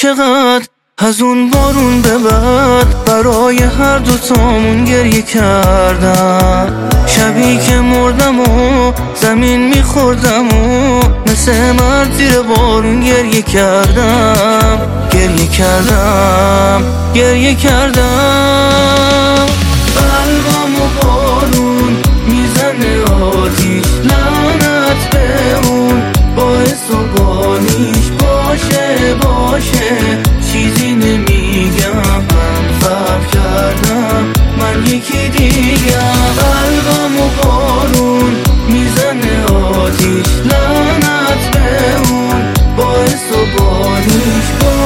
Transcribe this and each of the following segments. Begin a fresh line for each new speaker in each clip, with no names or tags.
چقدر از اون بارون به بعد برای هر دوتامون گریه کردم. شبی که مردم و زمین میخوردم و مثل مرد زیر بارون گریه کردم. گریه کردم. قلبمو بارون میزنه آتیش، لعنت به اون باعث و بانیش. باشه چیزی نمیگم، من فرق کردم، من یکی دیگم. قلبمو بارون میزنه آتیش، لعنت به اون باعث و بانیش.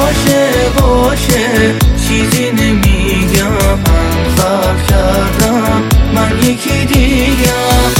باشه چیزی نمیگم، من فرق کردم، من یکی دیگم.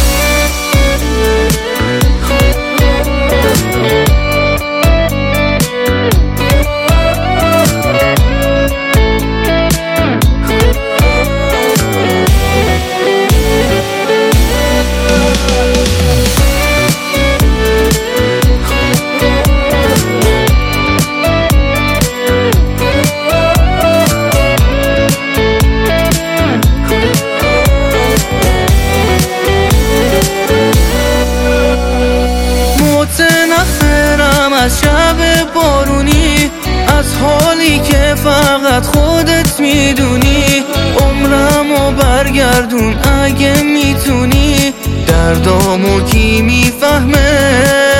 از شب بارونی، از حالی که فقط خودت میدونی. عمرمو برگردون اگه میتونی، دردامو کی میفهمه؟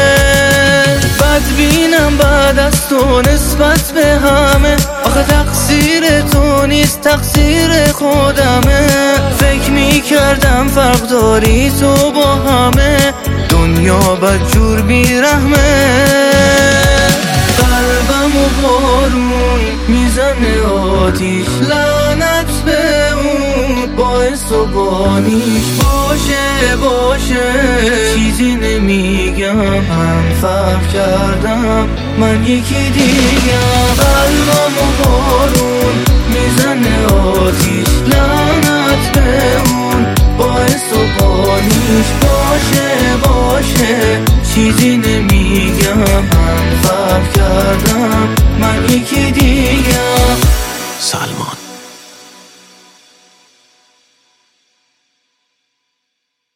بدبینم بعد از تو نسبت به همه، آخه تقصیر تو نیست تقصیر خودمه. فکر میکردم فرق داری تو با همه، دنیا بدجور بیرحمه. قلبمو بارون میزنه آتیش، لعنت به اون باعث و بانیش. باشه چیزی نمیگم، من فرق کردم، من یکی دیگم. قلبمو بارون میزنه آتیش، لعنت به اون باعث و بانیش. باشه چیزی نمیگم، من فرق کردم، من یکی دیگم.
سلمان.